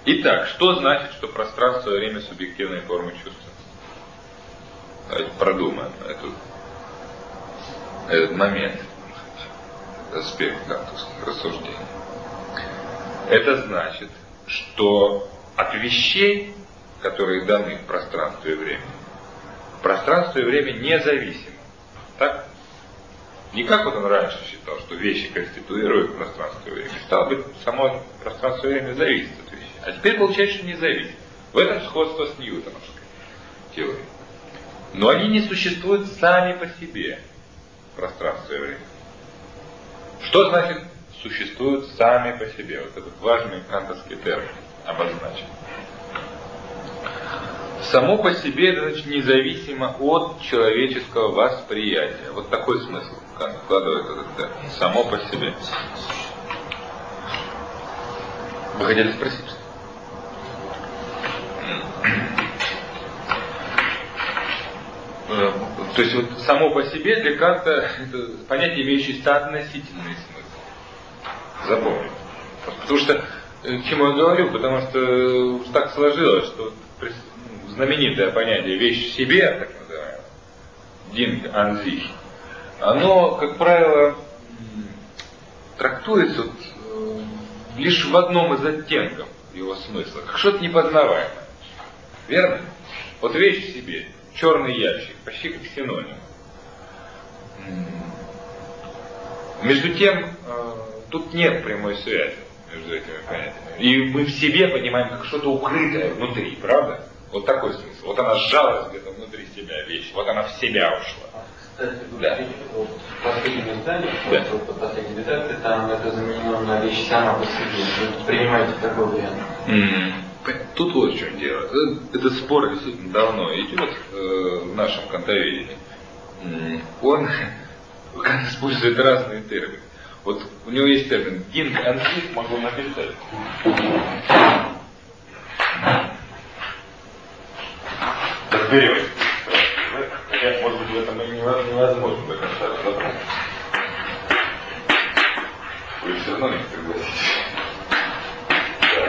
Итак, что значит, что пространство и время субъективные формы чувства? Давайте продумаем этот момент, аспект кантовских рассуждений. Это значит, что от вещей, которые даны в пространстве и времени, пространство и время независимо. Так? Не как вот он раньше считал, что вещи конституируют пространство и время. Стало быть, само пространство и время зависит от вещей. А теперь получается, что не зависит. В этом сходство с ньютоновской теорией. Но они не существуют сами по себе, пространство и время. Что значит существуют сами по себе? Вот этот важный кантовский термин обозначен. Само по себе, это значит независимо от человеческого восприятия. Вот такой смысл Кант вкладывает этот термин. Само по себе. Вы хотели спросить? То есть вот само по себе для Канта это понятие, имеющее относительный смысл. Запомните. Потому что, к чему я говорю, потому что так сложилось, что знаменитое понятие «вещь в себе», так называемое, «Ding an sich», оно, как правило, трактуется лишь в одном из оттенков его смысла, как что-то непознаваемое. Верно? Вот вещь в себе, черный ящик, почти как синоним. Между тем, тут нет прямой связи между этими понятиями. И мы в себе понимаем как что-то укрытое внутри, правда? Вот такой смысл. Вот она сжалась где-то внутри себя вещь, вот она в себя ушла. Кстати, в последнем издании, в последней редакции, там это заменено на вещь сама по себе. Вы принимаете такой вариант? Тут вот в чем дело. Этот спор действительно давно идет в нашем кантоведении. Он использует разные термины. Вот у него есть термин «Ding an sich», могу написать. Разберемся. Хотя, может быть, в этом и невозможно до конца разобраться. Вы все равно не согласитесь. Так.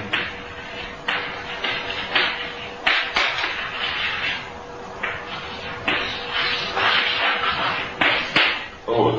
Вот.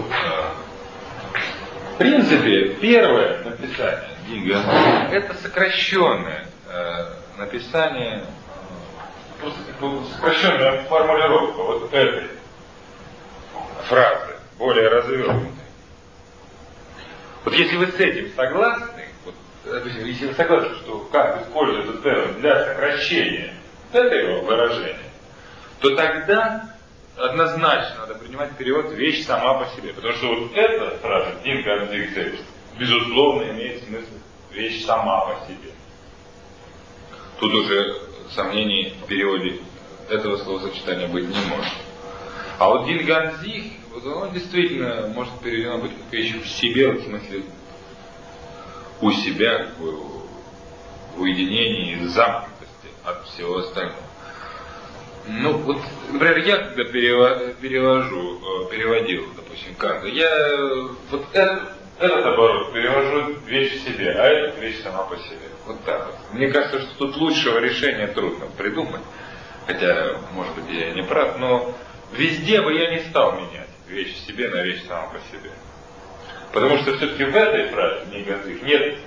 В принципе, первое написание Динга это сокращенное написание, просто сокращенная формулировка вот этой фразы, более развернутой. Вот если вы с этим согласны, вот, допустим, если вы согласны, что Кант использует этот термин для сокращения этого выражения, то тогда однозначно надо принимать перевод «вещь сама по себе». Потому что вот эта фраза «Ding an sich selbst» безусловно имеет смысл «вещь сама по себе». Тут уже сомнений в переводе этого словосочетания быть не может. А вот «Ding an sich», вот оно действительно может переведено быть как «вещь в себе», в смысле у себя, как бы, в уединении и замкнутости от всего остального. Ну, вот, например, я когда переводил, допустим, Канта, я вот этот оборот перевожу «вещь в себе», а этот «вещь сама по себе». Вот так вот. Мне кажется, что тут лучшего решения трудно придумать, хотя, может быть, я не прав, но везде бы я не стал менять «вещь в себе» на «вещь сама по себе». Потому что все-таки в этой фразе нет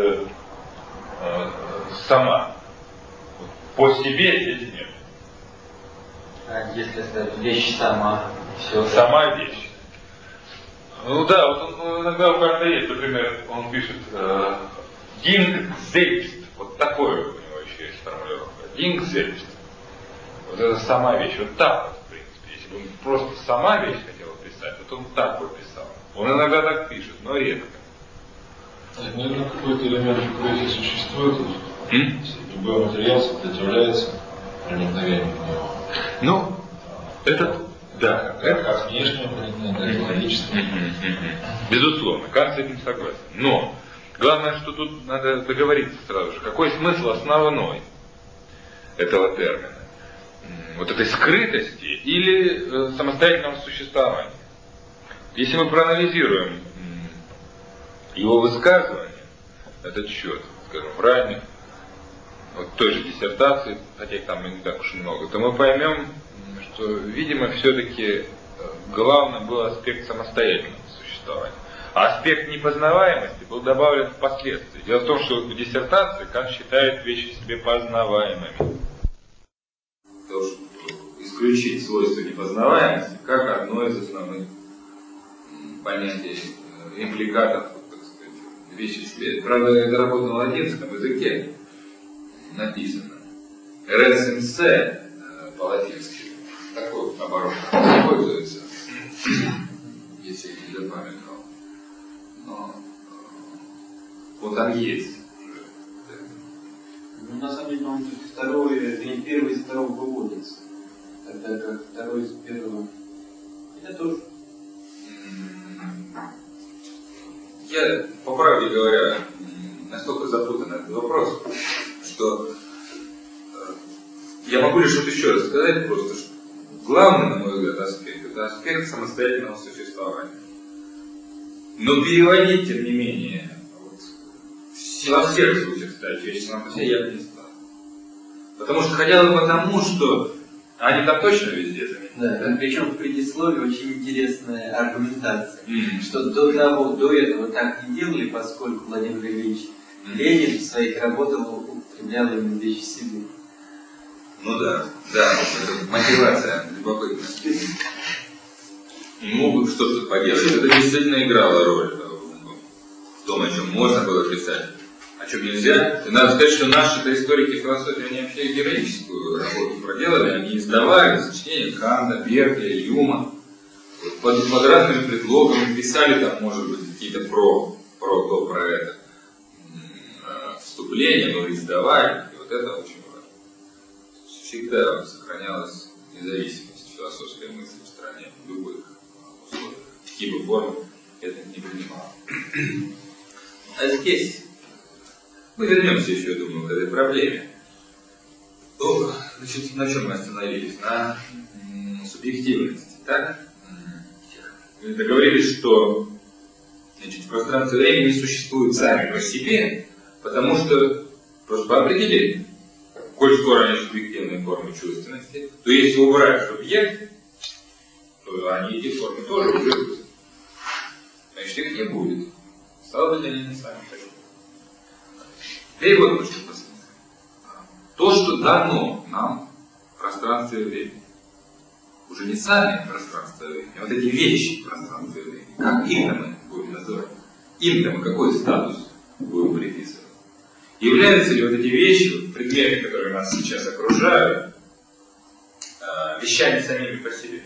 «сама». По себе здесь нет. А если сказать «вещь сама», все. Сама вещь. Ну да, вот он, иногда у Канта есть, например, он пишет «Ding selbst». Вот такое у него еще есть формулировка. «Ding selbst». Вот это сама вещь. Вот так вот, в принципе. Если бы он просто сама вещь хотел писать, то он так бы писал. Он иногда так пишет, но редко. Наверное, какой-то элемент укрытия существует. Любой материал сопротивляется проникновению в него. Ну, это, да. Это как внешнее проникновение, так и количество. Безусловно, Кант с этим согласен. Но главное, что тут надо договориться сразу же, какой смысл основной этого термина. Вот этой скрытости или самостоятельного существования. Если мы проанализируем его высказывания, этот счет, скажем, в ранних вот той же диссертации, хотя их там не так уж и много, то мы поймем, что, видимо, все-таки главным был аспект самостоятельного существования. А аспект непознаваемости был добавлен впоследствии. Дело в том, что в диссертации Кант считает вещи себе познаваемыми. То, что исключить свойство непознаваемости как одно из основных понятий, импликатов, так сказать, вещи себе. Правда, это работа на латинском языке написано. Ресенсе по-латински. Такой оборот используется, если я не запамятовал. Но вот он есть. Ну, на самом деле, он первый из второго выводится. Тогда как второй из первого. Это тоже. Я, по правде говоря, настолько запутан этот вопрос, что я могу лишь вот еще раз сказать просто, что главный, на мой взгляд, аспект – это аспект самостоятельного существования. Но переводить, тем не менее, вот, во всех случаях ставить вещи сама по себе я бы не стал. Потому что хотя бы потому, что они там точно везде заменены. Да, причем в предисловии очень интересная аргументация, что до этого так не делали, поскольку Владимир Ильич Ленин в своих работах употреблял именно вещи себе. Ну да, это мотивация любопытная. Ну, что тут поделать, это действительно играло роль в том, о чем можно было писать, о чем нельзя. И надо сказать, что наши историки философии, они вообще героическую работу проделали, они издавали сочинения Канта, Беркеля, Юма, под разными предлогами писали там, может быть, какие-то про это вступления, но издавали, и вот это очень важно. Всегда сохранялась независимость философской мысли в стране, в любых условиях. Какие бы формы это не принимало. А здесь мы вернемся еще, я думаю, к этой проблеме. То, значит, на чем мы остановились? На субъективности, так? Мы договорились, что, значит, пространство и время не существуют сами по себе, потому что просто по определению. Коль скоро они субъективные формы чувственности, то если убрать субъект, то они эти формы тоже уже. Значит, их не будет. Стало быть, они не сами такие. Теперь вот что посмотрим. То, что дано нам в пространстве и времени, уже не сами пространство и времени, а вот эти вещи пространства и времени, как их-то мы будем называть? Им-то мы какой статус будем приписывать? Являются ли вот эти вещи, предметы, которые нас сейчас окружают, вещами самими по себе?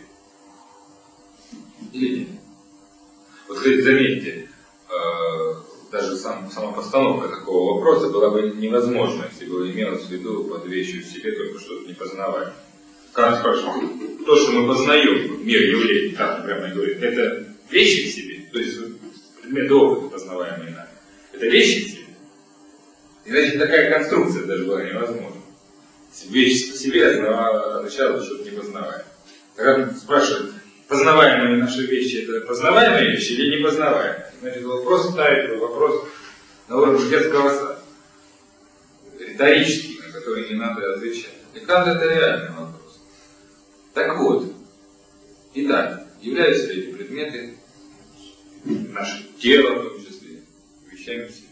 Или нет? Вот, кстати, заметьте, даже сама постановка такого вопроса была бы невозможна, если бы имелось в виду под вещью в себе только что-то непознаваемое. Кант спрашивает, то, что мы познаем, мир явлений, Кант прямо говорит, это вещи в себе, то есть предметы опыта, познаваемые нами, это вещи в себе. И значит, такая конструкция даже была невозможна. Вещь по себе означало что-то непознаваемое. Когда спрашивают, познаваемые наши вещи, это познаваемые вещи или непознаваемые? Значит, вопрос ставит вопрос на уровне детского сада. Риторический, на который не надо отвечать. И Кант это реальный вопрос. Так вот, итак, являются ли эти предметы, наше тело в том числе, вещами в себе?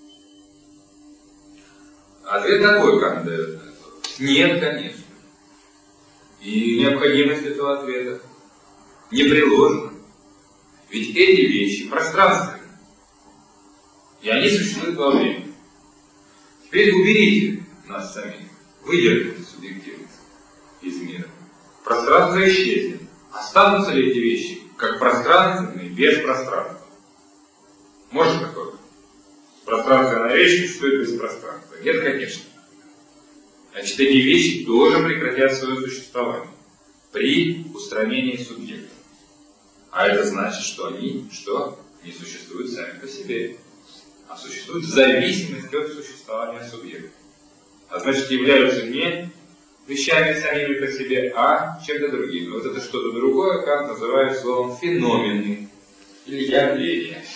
Ответ такой, Кант дает на это. Нет, конечно. И необходимость этого ответа непреложна. Ведь эти вещи пространственны. И они существуют во времени. Теперь уберите нас самих. Выдержите субъективность из мира. Пространство исчезнет. Останутся ли эти вещи как пространственные без пространства? Может такое? Пространственная вещь существует без пространства. Нет, конечно. Значит, эти вещи тоже прекратят свое существование при устранении субъекта. А это значит, что они не существуют сами по себе, а существуют в зависимости от существования субъекта. А значит, являются не вещами самими по себе, а чем-то другим. Вот это что-то другое Кант называет словом феномены или явления.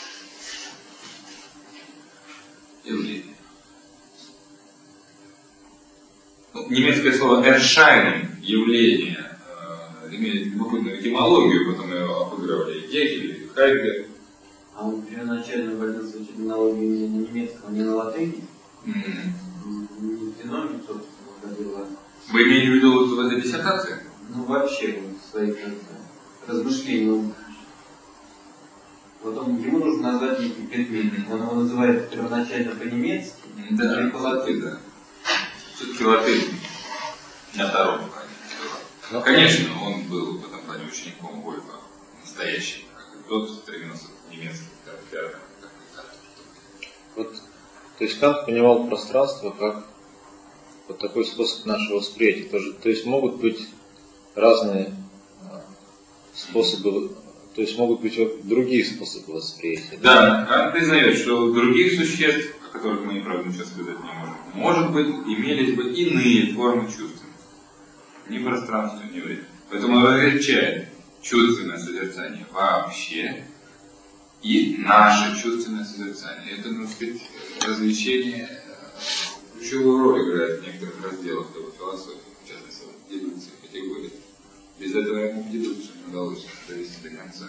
немецкое слово «erscheinen» – явление, имеет любопытную этимологию, потом ее обыгрывали и Гегель, и Хайдеггер. А он первоначально вводился в терминологию именно на немецком, а не на латыни? Не феномен, собственно, вводила. Вы имеете в виду вот в этой диссертации? Ну, вообще, вот, в своих размышлениях. Вот ему нужно назвать некий предмет. Он его называет первоначально по-немецки, да, и по-латыни. Да. Все-таки латынь на втором плане. Но, конечно, он был в этом плане учеником Вольфа, настоящим, как и тот стремился к немецким характерам. Вот, то есть Кант понимал пространство как вот такой способ нашего восприятия. То есть могут быть разные способы, то есть могут быть другие способы восприятия. Да, Кант признает, что у других существ, о которых мы, правда, сейчас сказать не можем, может быть, имелись бы иные формы чувственности. Ни пространства, ни времени. Поэтому он различает чувственное созерцание вообще и наше чувственное созерцание. Это, так сказать, развлечение ключевую роль играет в некоторых разделах его философии, в частности, дедукции, категории. Без этого ему дедукцию не удалось довести до конца.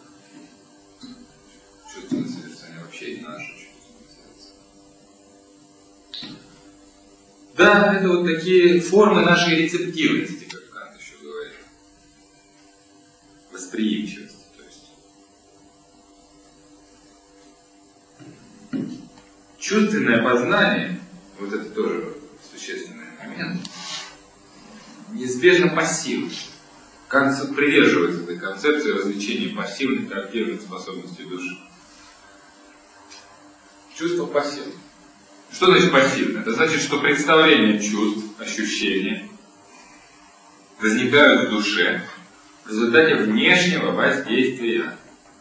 Чувственное созерцание вообще и наше чувственное созерцание. Да, это вот такие формы нашей рецептивности, как Кант еще говорит. Восприимчивости, то есть. Чувственное познание, вот это тоже существенный момент, неизбежно пассивно. Кант придерживается этой концепции развлечения пассивных и активных способностей души. Чувство пассивно. Что значит пассивно? Это значит, что представления чувств, ощущения возникают в душе в результате внешнего воздействия.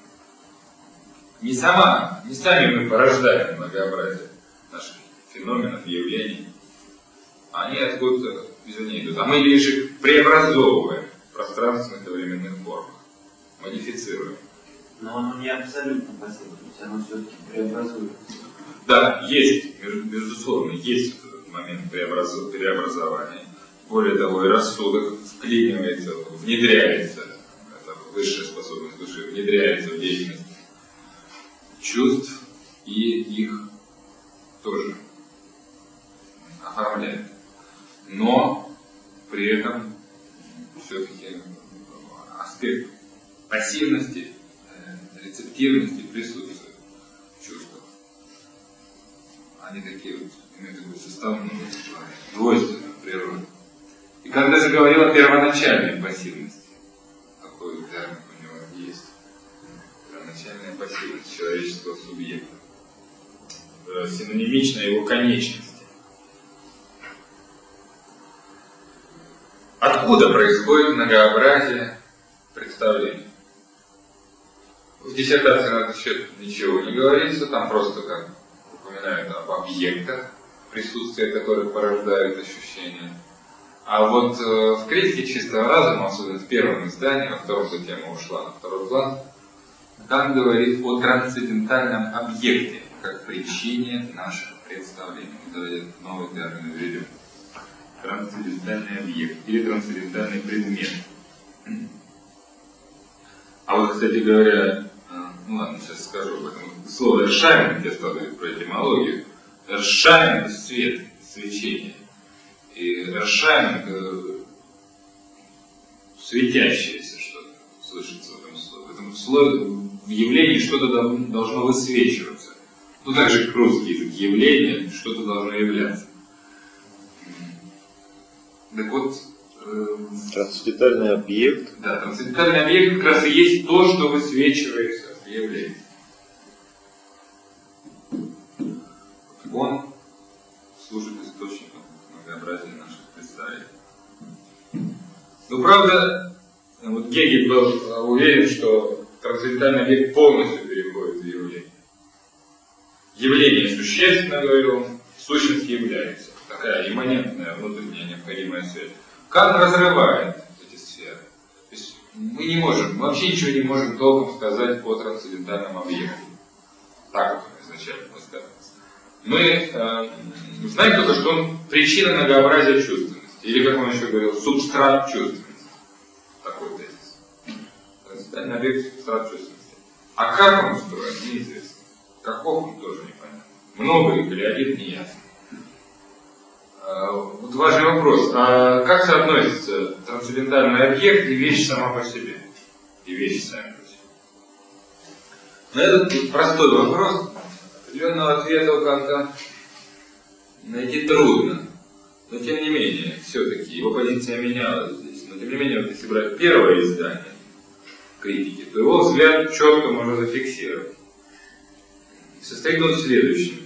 Не сами мы порождаем многообразие наших феноменов, явлений. Они откуда-то извне идут. А мы лишь их преобразовываем в пространственных и временных формах. Модифицируем. Но оно не абсолютно пассивно, то есть оно все-таки преобразуется. Да, есть, безусловно, есть этот момент преобразования. Более того, и рассудок вклинивается, внедряется, это высшая способность души, внедряется в деятельность чувств и их тоже оформляет. Но при этом все-таки аспект пассивности, рецептивности присутствует в чувствах. Они такие вот, имеют такую составную, двойственную природу. И Кант даже говорил о первоначальной пассивности. Такой термин у него есть. Первоначальная пассивность человеческого субъекта. Синонимично его конечности. Откуда происходит многообразие представлений? В диссертации на этот счет ничего не говорится, там просто как упоминают об объектах, присутствие которых порождает ощущения. А вот в критике чистого разума, особенно в первом издании, во втором эта тема ушла на второй план, Кант говорит о трансцендентальном объекте, как причине наших представлений. Давайте новый термин введем. Трансцендентальный объект или трансцендентальный предмет. А вот, кстати говоря, ну ладно, сейчас скажу об этом. Слово «erscheinen», я стал говорить про этимологию. «Erscheinen» — это свет, свечение. И «erscheinen» — это светящееся что-то, слышится в этом слове. В этом слове, в явлении что-то должно высвечиваться. Ну, так же, как русский язык, явление, что-то должно являться. Так вот, трансцендентальный объект. Да, трансцендентальный объект как раз и есть то, что высвечивается в явлении. Он служит источником многообразия наших представлений. Но правда, вот Гегель был уверен, что трансцендентальный объект полностью переходит в явление. Явление существенно, говорил он, сущность является. Такая имманентная, внутренняя необходимая связь. Кант разрывает эти сферы. То есть мы вообще ничего не можем толком сказать о трансцендентальном объекте. Так вот изначально мы сказали. Мы знаем только, что он причина многообразия чувственности. Или, как он еще говорил, субстрат чувственности. Такой тезис. Трансцендентальный объект субстрат чувственности. А как он устроен, неизвестно. Каков он, тоже непонятно. Много их или один, не ясно. Вот важный вопрос. А как соотносится трансцендентальный объект и вещь сама по себе? И вещи сами по себе? На этот простой вопрос определенного ответа у Канта найти трудно. Но тем не менее, все-таки его позиция менялась здесь. Но тем не менее, вот если брать первое издание критики, то его взгляд четко можно зафиксировать. Состоит он в следующем.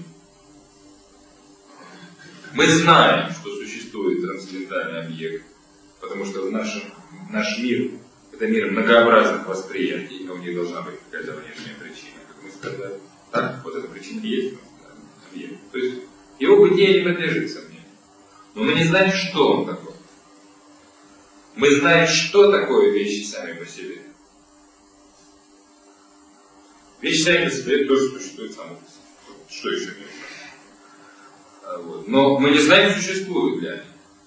Мы знаем, что существует трансцендентальный объект, потому что наш мир – это мир многообразных восприятий, но у них должна быть какая-то внешняя причина, как мы сказали. Так, вот эта причина и есть объект. То есть его бытие не подлежит сомнению. Но мы не знаем, что он такой. Мы знаем, что такое вещи сами по себе. Вещи сами по себе тоже существуют сами по себе. Что еще не знаю. Вот. Но мы не знаем, существуют ли они.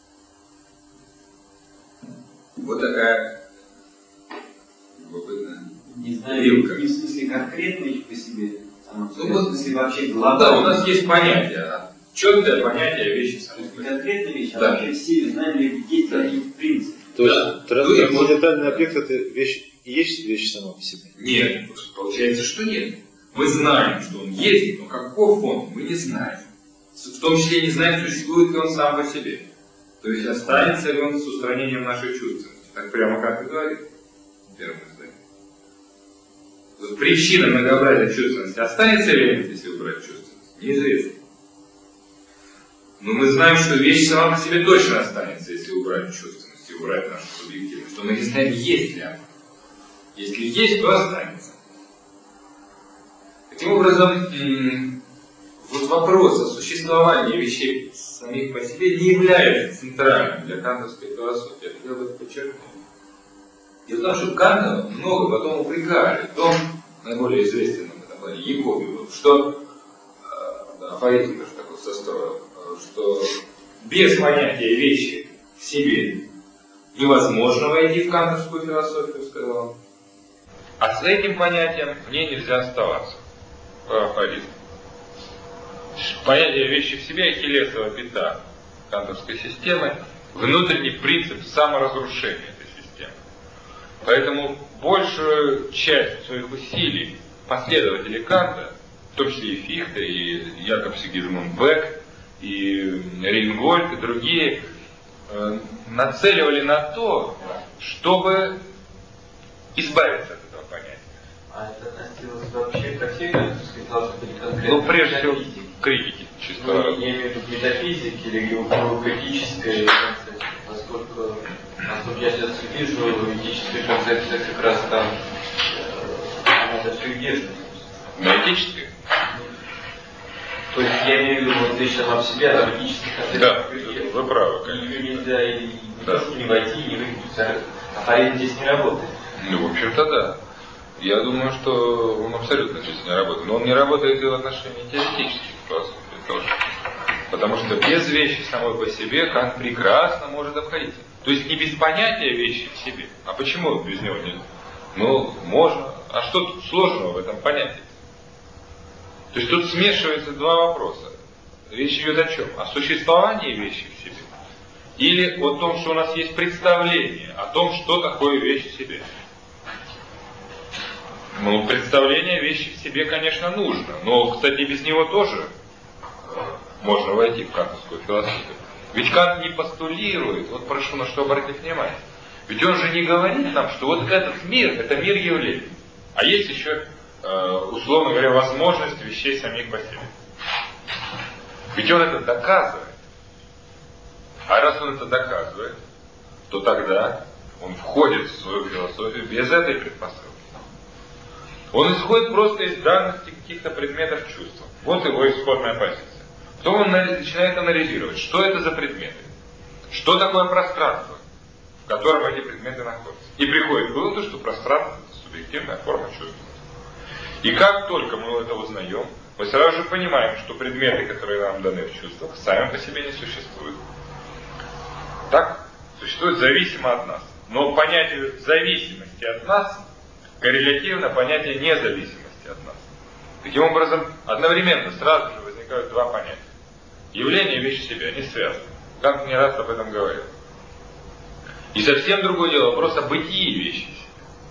Вот такая любопытная Не знаю, вилка. не в смысле конкретно их по себе, а в вот, смысле вообще Да, глобально. у нас есть понятие, четкое понятие вещи сами по себе. Конкретная вещь, а Да. вообще все знаем ли, есть ли они в принципе. То есть трансцендентальный Да. объект это вещь, и есть вещь сама по себе? Нет, получается, что нет. Мы знаем, что он есть, но каков он, мы не знаем. В том числе не знаем, существует ли он сам по себе. То есть останется ли он с устранением нашей чувственности. Так прямо как и говорит в первом издании. Вот причина многообразия чувственности останется ли, если убрать чувственность? Неизвестно. Но мы знаем, что вещь сама по себе точно останется, если убрать чувственность и убрать нашу субъективность. Но мы не знаем, есть ли она. Если есть, то останется. Таким образом, вот вопрос о существовании вещей самих по себе не является центральным для кантовской философии. Я хотел бы это подчеркнуть. Дело в том, что Канта много потом упрекали в том, наиболее известном в этом плане Яковлеву, что афоризм даже такой состроил, что без понятия вещи в себе невозможно войти в кантовскую философию, сказал он. А с этим понятием мне нельзя оставаться. Афоризм. Понятие вещи в себе — ахиллесова пята кантовской системы, внутренний принцип саморазрушения этой системы. Поэтому большую часть своих усилий последователи Канта, в том числе и Фихте, и Якоб Сигизмунд Бек, и Рейнгольд, и другие, нацеливали на то, чтобы избавиться от этого понятия. А это относилось вообще ко всей кантовской философии или конкретно? Ну, прежде всего, метафизике? критики, чисто. Ну, я имею в виду метафизики или критической концепции, поскольку, насколько я сейчас вижу, этическая концепция как раз там она придерживается. Этической? То есть я имею в виду, вот вещь сама в себе, она в этической концепции. Да, вы правы, конечно. И нельзя и не Да. то, что не войти, не выйти. Афоризм здесь не работает. Ну, в общем-то, да. Я думаю, что он абсолютно здесь не работает. Но он не работает и в отношении теоретических философий тоже. Потому что без вещи самой по себе Кант прекрасно может обходиться. То есть не без понятия вещи в себе. А почему без него нельзя? Ну, можно. А что тут сложного в этом понятии? То есть тут смешиваются два вопроса. Речь идет о чем? О существовании вещи в себе. Или о том, что у нас есть представление о том, что такое вещь в себе. Ну, представление вещи в себе, конечно, нужно. Но, кстати, без него тоже можно войти в кантовскую философию. Ведь Кант не постулирует, вот прошу на что обратить внимание. Ведь он же не говорит нам, что вот этот мир, это мир явлений. А есть еще, условно говоря, возможность вещей самих по себе. Ведь он это доказывает. А раз он это доказывает, то тогда он входит в свою философию без этой предпосылки. Он исходит просто из данности каких-то предметов чувства. Вот его исходная позиция. Потом он начинает анализировать, что это за предметы, что такое пространство, в котором эти предметы находятся. И приходит к выводу, что пространство — это субъективная форма чувства. И как только мы это узнаем, мы сразу же понимаем, что предметы, которые нам даны в чувствах, сами по себе не существуют. Так? Существует зависимо от нас. Но понятие зависимости от нас коррелятивно понятие независимости от нас. Таким образом, одновременно сразу же возникают два понятия. Явление и вещь себя, они связаны. Кант не раз об этом говорил. И совсем другое дело, вопрос о бытии вещи себя.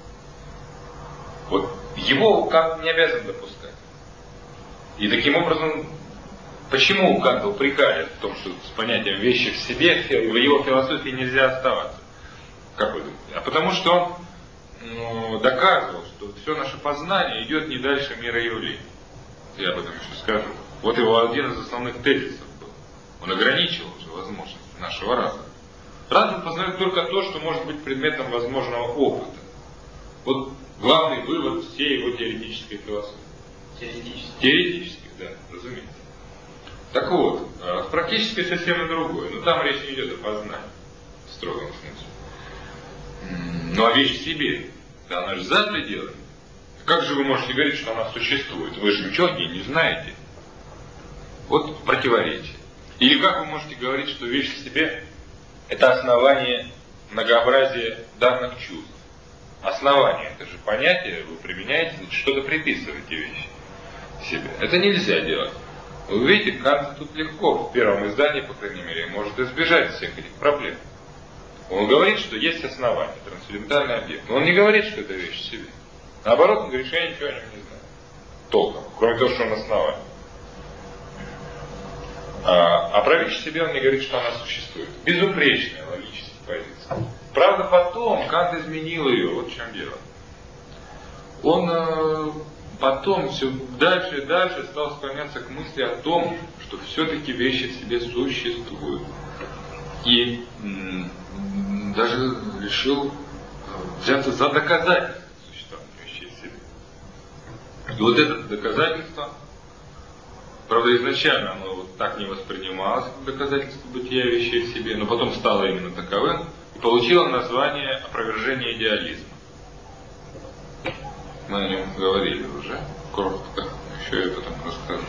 Вот его Кант не обязан допускать. И таким образом, почему Канта упрекали в том, что с понятием вещи в себе в его философии нельзя оставаться? Как вы думаете? А потому что он доказывал, что все наше познание идет не дальше мира явлений. Я об этом еще скажу. Вот его один из основных тезисов был. Он ограничивал уже возможности нашего разума. Разум познает только то, что может быть предметом возможного опыта. Вот главный вывод всей его теоретической философии. Теоретически, да, разумеется. Так вот, практически совсем другое. Но там речь не идет о познании в строгом смысле. Ну а вещь в себе, да она же за пределами. Как же вы можете говорить, что она существует? Вы же ничего о ней не знаете. Вот противоречие. Или как вы можете говорить, что вещь в себе — это основание многообразия данных чувств? Основание — это же понятие, вы применяете, что-то приписываете вещи себе. Это нельзя делать. Вы видите, Кант тут легко, в первом издании, по крайней мере, может избежать всех этих проблем. Он говорит, что есть основание, трансцендентальный объект. Но он не говорит, что это вещь в себе. Наоборот, он говорит, что я ничего о нем не знаю. Толком, кроме того, что он основание. А про вещь в себе он не говорит, что она существует. Безупречная логическая позиция. Правда, потом Кант изменил ее, вот в чем дело. Он потом все дальше и дальше стал склоняться к мысли о том, что все-таки вещи в себе существуют. И даже решил взяться за доказательство существования вещей в себе. И вот это доказательство, правда, изначально оно вот так не воспринималось, как доказательство бытия вещей в себе, но потом стало именно таковым и получило название опровержение идеализма. Мы о нем говорили уже, коротко, еще я потом расскажу.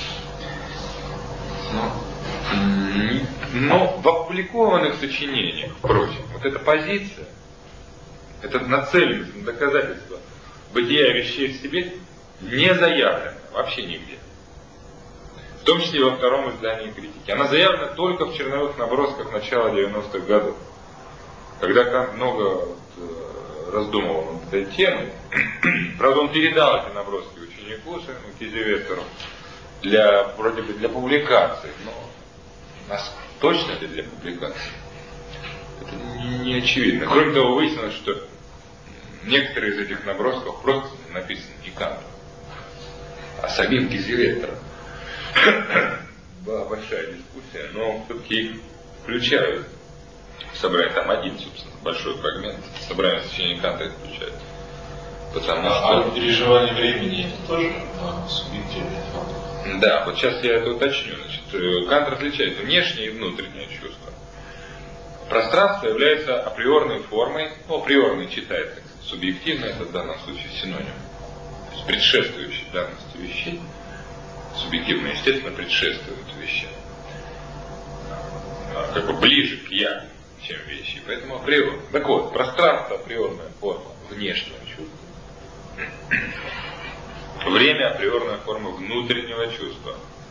Но в опубликованных сочинениях, впрочем, вот эта позиция, эта нацеленность на доказательство бытия вещей в себе не заявлена вообще нигде. В том числе и во втором издании «Критики». Она заявлена только в черновых набросках начала 90-х годов, когда Кант много раздумывал над этой темой. Правда, он передал эти наброски ученику своему Кизеветеру вроде бы для публикации, но точно ли для публикации? Это не очевидно. Кроме того, выяснилось, что некоторые из этих набросков просто написаны не Кантом, а самим Кизеветером. Была большая дискуссия, но все-таки их включают в собрание. Там один, собственно, большой фрагмент собрания сочинений Канта их включает. Потому что переживание времени это тоже субъективный фактор. Да, вот сейчас я это уточню. Значит, Кант различает внешнее и внутреннее чувство. Пространство является априорной формой, априорной читается, субъективно, это в данном случае синоним. То есть предшествующей данности вещей. Субъективно, естественно, предшествует вещам. Как бы ближе к я, чем вещи. Поэтому априорно. Так вот, пространство априорная форма внешнего чувства. Время априорная форма внутреннего чувства.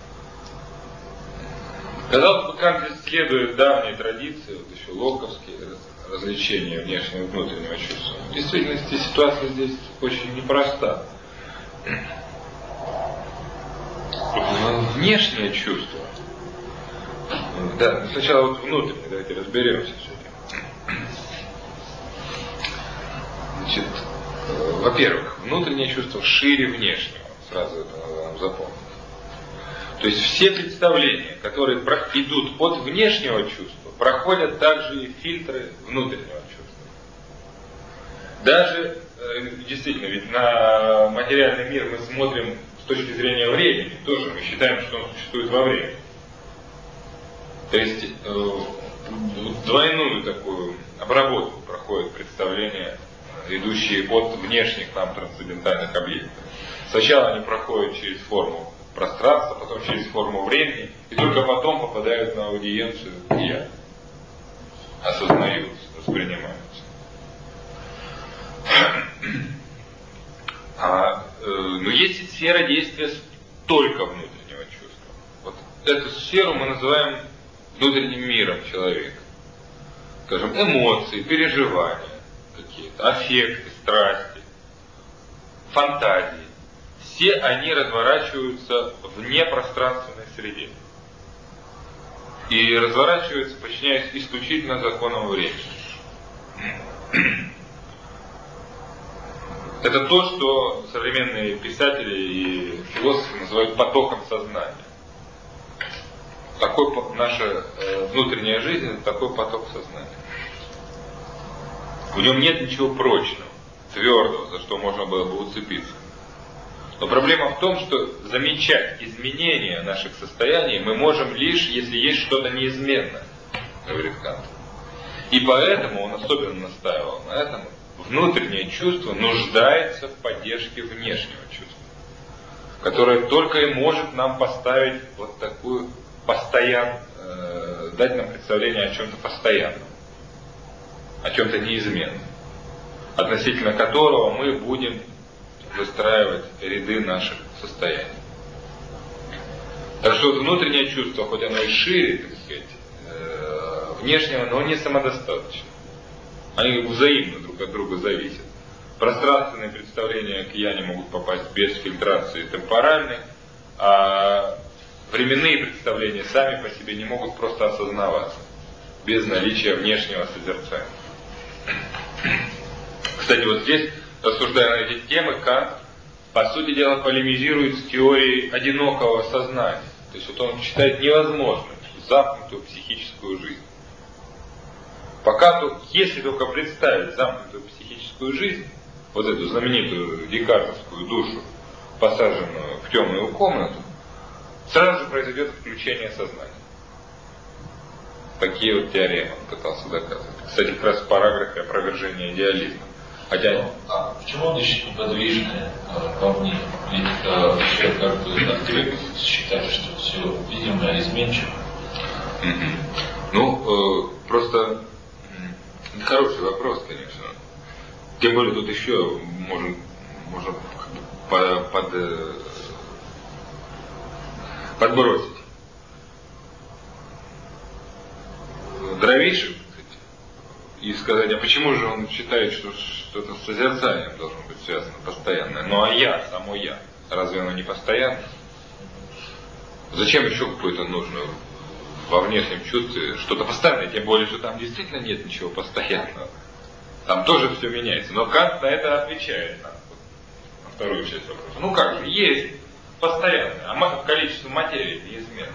Казалось бы, Кант исследует давние традиции, вот еще локковские развлечения внешнего и внутреннего чувства. В действительности ситуация здесь очень непроста. Внешнее чувство. Да, сначала вот внутреннее, давайте разберемся с этим. Значит, во-первых, внутреннее чувство шире внешнего. Сразу это надо нам запомнить. То есть все представления, которые идут от внешнего чувства, проходят также и фильтры внутреннего чувства. Даже, действительно, ведь на материальный мир мы смотрим с точки зрения времени, тоже мы считаем, что он существует во времени. То есть двойную такую обработку проходят представления, идущие от внешних нам трансцендентальных объектов. Сначала они проходят через форму пространства, потом через форму времени, и только потом попадают на аудиенцию «я». осознаются, воспринимаются. Но есть и сфера действия только внутреннего чувства. Вот эту сферу мы называем внутренним миром человека. Скажем, эмоции, переживания какие-то, аффекты, страсти, фантазии. Все они разворачиваются в непространственной среде. И разворачиваются, подчиняясь исключительно законам времени. Это то, что современные писатели и философы называют потоком сознания. Наша внутренняя жизнь — это такой поток сознания. В нем нет ничего прочного, твердого, за что можно было бы уцепиться. Но проблема в том, что замечать изменения наших состояний мы можем лишь, если есть что-то неизменное, говорит Кант. И поэтому он особенно настаивал на этом. Внутреннее чувство нуждается в поддержке внешнего чувства, которое только и может нам поставить вот такую дать нам представление о чем-то постоянном, о чем-то неизменном, относительно которого мы будем выстраивать ряды наших состояний. Так что внутреннее чувство, хоть оно и шире, так сказать, внешнего, но не самодостаточно. Они взаимно друг от друга зависят. Пространственные представления к «я» не могут попасть без фильтрации темпоральной, а временные представления сами по себе не могут просто осознаваться без наличия внешнего созерцания. Кстати, вот здесь, рассуждая на эти темы, Кант, по сути дела, полемизирует с теорией одинокого сознания. То есть вот он считает невозможным замкнутую психическую жизнь. Пока, если только представить замкнутую психическую жизнь, вот эту знаменитую декартовскую душу, посаженную в темную комнату, сразу же произойдет включение сознания. Такие вот теоремы он пытался доказывать. Кстати, как раз в параграфе опровержения идеализма. Хотя... А почему он ищет неподвижное вовне? Ведь человек как-то привык считать, что все видимое изменчиво. Ну, просто хороший вопрос, конечно. Тем более тут еще можно подбросить дровишек и сказать, а почему же он считает, что что-то с созерцанием должно быть связано постоянное? Ну а я, само я, разве оно не постоянно? Зачем еще какое-то нужно во внешнем чувстве что-то постоянное, тем более, что там действительно нет ничего постоянного. Там тоже все меняется. Но Кант на это отвечает, на вторую часть вопроса. Ну как же, есть постоянное, а количество материи неизменно.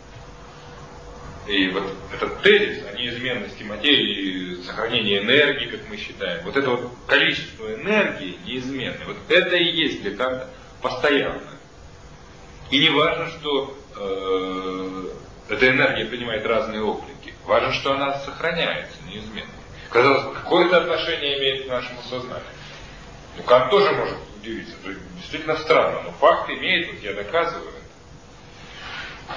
И вот этот тезис о неизменности материи, сохранении энергии, как мы считаем, вот это вот количество энергии неизменное, вот это и есть для Канта постоянное. И не важно, что эта энергия принимает разные оклики. Важно, что она сохраняется неизменно. Казалось бы, какое-то отношение имеет к нашему сознанию. Ну, Кант тоже может удивиться. Это действительно странно, но факт имеет, вот я доказываю это.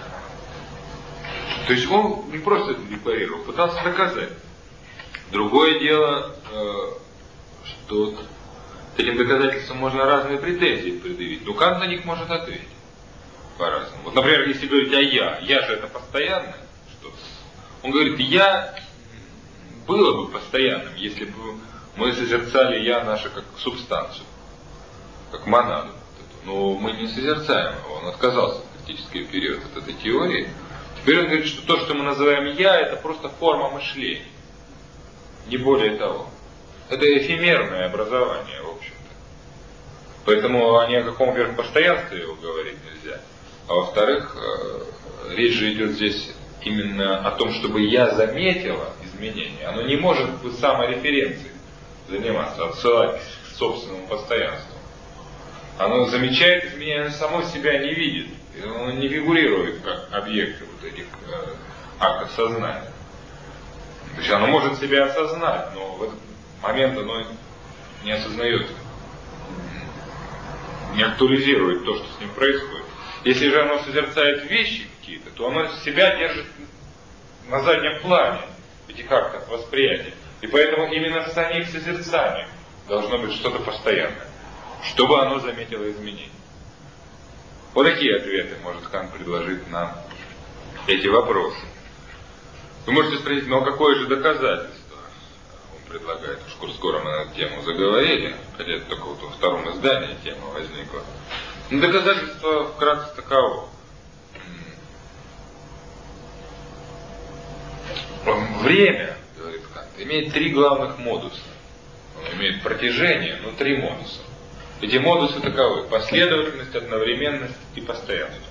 То есть он не просто это декларировал, пытался доказать. Другое дело, что этим доказательством можно разные претензии предъявить. Но Кант на них может ответить по-разному. Вот, например, если говорить о я же это постоянно, что он говорит, я было бы постоянным, если бы мы созерцали я наше как субстанцию, как монаду. Но мы не созерцаем его, он отказался в критический период от этой теории. Теперь он говорит, что то, что мы называем я, это просто форма мышления. Не более того. Это эфемерное образование, в общем-то. Поэтому ни о каком верхпостоянстве его говорить нельзя. А во-вторых, речь же идет здесь именно о том, чтобы я заметила изменения. Оно не может быть самореференцией заниматься, отсылать к собственному постоянству. Оно замечает изменения, оно само себя не видит. Оно не фигурирует как объекты вот этих актов сознания. То есть оно может себя осознать, но в этот момент оно не осознает, не актуализирует то, что с ним происходит. Если же оно созерцает вещи какие-то, то оно себя держит на заднем плане. этих актов восприятия. И поэтому именно в самих созерцаниях должно быть что-то постоянное, чтобы оно заметило изменения. Вот такие ответы может Кант предложить на эти вопросы. Вы можете спросить, ну а какое же доказательство он предлагает? Уж скоро мы на эту тему заговорили, хотя это только вот во втором издании тема возникла. Но доказательство вкратце таково. Время, говорит Кант, имеет три главных модуса. Он имеет протяжение, но три модуса. Эти модусы таковы: последовательность, одновременность и постоянство.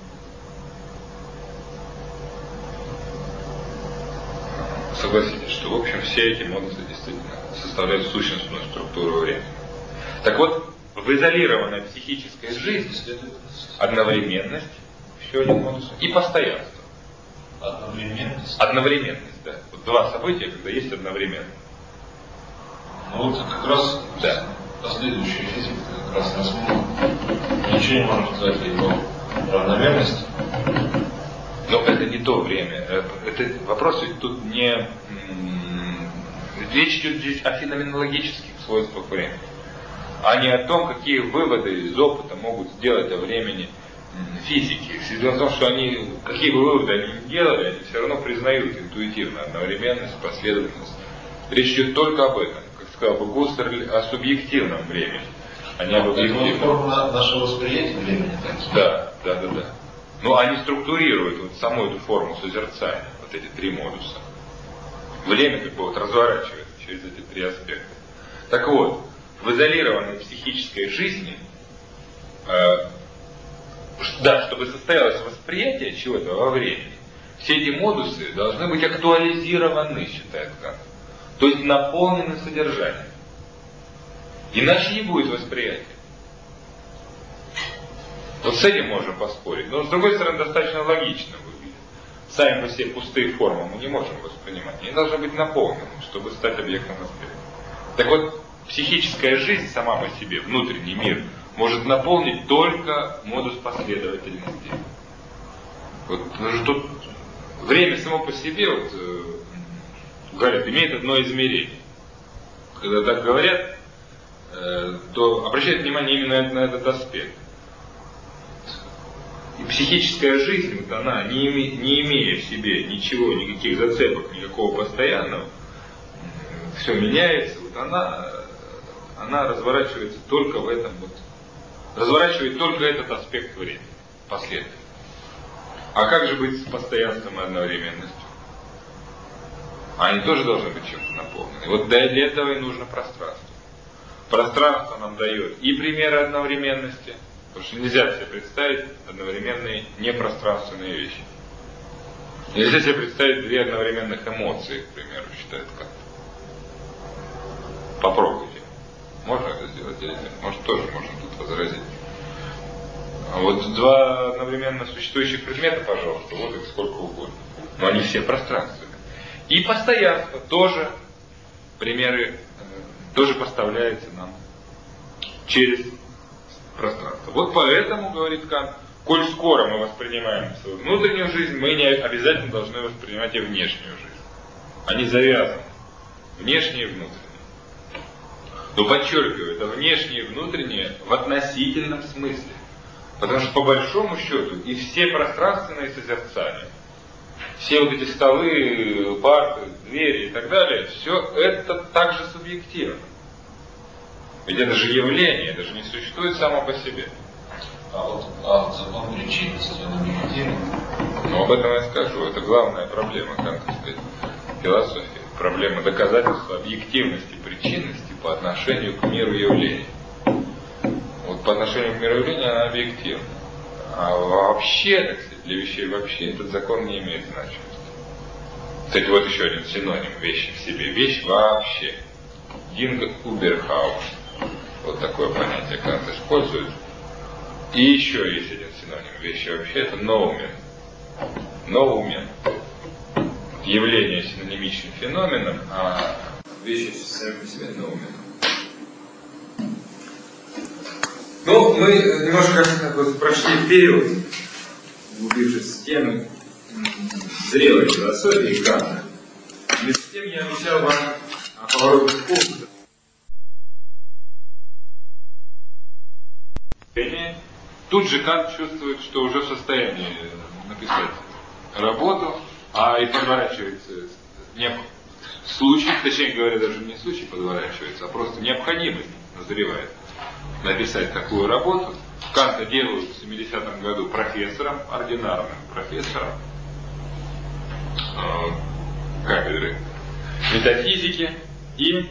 Согласитесь, что в общем все эти модусы действительно составляют сущностную структуру времени. Так вот, в изолированной психической жизни одновременность, еще один модус, и постоянство. Одновременность, да. Вот два события, когда есть одновременно. Ну вот как раз да. Последующая физика как раз рассмотрим. Ничего не можно сказать о его равномерности. Но это не то время. Это вопрос ведь тут не... Речь идет здесь о феноменологических свойствах времени, а не о том, какие выводы из опыта могут сделать о времени физики. Дело в том, что они, какие бы выводы они ни делали, они все равно признают интуитивно одновременность, последовательность. Речь идет только об этом. Как сказал бы Гуссерль, о субъективном времени, а не об объективном. Это форма нашего восприятия времени. Да. Но они структурируют вот саму эту форму созерцания, вот эти три модуса. Время как бы вот разворачивается через эти три аспекта. Так вот, в изолированной психической жизни, чтобы состоялось восприятие чего-то во времени, все эти модусы должны быть актуализированы, считает Кант. То есть наполнены содержанием. Иначе не будет восприятия. Вот с этим можно поспорить. Но с другой стороны, достаточно логично выглядит. Сами по себе пустые формы мы не можем воспринимать. Они должны быть наполнены, чтобы стать объектом восприятия. Так вот, психическая жизнь сама по себе, внутренний мир, может наполнить только модус последовательности. Вот тут время само по себе, вот, говорят, имеет одно измерение. Когда так говорят, то обращают внимание именно на этот аспект. И психическая жизнь, вот она, не имея в себе ничего, никаких зацепок, никакого постоянного, все меняется, вот она разворачивается только в этом вот, разворачивает только этот аспект времени, последовательно. А как же быть с постоянством и одновременностью? Они тоже должны быть чем-то наполнены. Вот для этого и нужно пространство. Пространство нам дает и примеры одновременности, потому что нельзя себе представить одновременные непространственные вещи. Нельзя себе представить две одновременных эмоции, к примеру, считает Кант. Попробуйте. Можно это сделать или нет? Может, тоже можно тут возразить. А вот два одновременно существующих предмета, пожалуйста, вот их сколько угодно. Но они все пространственные. И постоянство тоже, примеры, тоже поставляется нам через пространство. Вот поэтому, говорит Кант, коль скоро мы воспринимаем свою внутреннюю жизнь, мы не обязательно должны воспринимать и внешнюю жизнь. Они завязаны. Внешние и внутренние. Но подчеркиваю, это внешнее и внутреннее в относительном смысле. Потому что по большому счету и все пространственные созерцания, все вот эти столы, парты, двери и так далее, все это также субъективно. Ведь это же явление, это же не существует само по себе. А закон причинности, он объективен? Но об этом я скажу. Это главная проблема кантовской философии. Проблема доказательства объективности, причинности по отношению к миру явлений. Вот по отношению к миру явлений она объективна. А вообще, так сказать, для вещей вообще этот закон не имеет значимости. Кстати, вот еще один синоним вещи в себе. Вещь вообще. Динго Уберхаус. Вот такое понятие Кант использует. И еще есть один синоним вещи вообще. Это ноумен. Ноумен. Явление синонимичным феноменом, а вещи сами по себе ноумен. Ну, мы немножко вот прошли период, углубившись в темы зрелой философии Канта. Между тем я обещал вам поворотный пункт. Тут же Кант чувствует, что уже в состоянии написать работу, и подворачивается случай, точнее говоря, даже не случай подворачивается, а просто необходимость назревает написать такую работу. Канта делают в 70-м году профессором, ординарным профессором кафедры метафизики, и